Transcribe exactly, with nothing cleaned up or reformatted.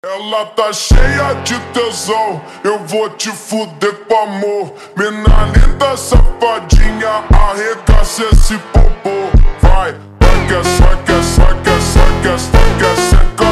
Ela tá cheia de tesão, eu vou te fuder com amor. Mina linda, safadinha, arregaça esse popô. Vai, vai que é, vai que é, vai que é, vai que é, vai que é,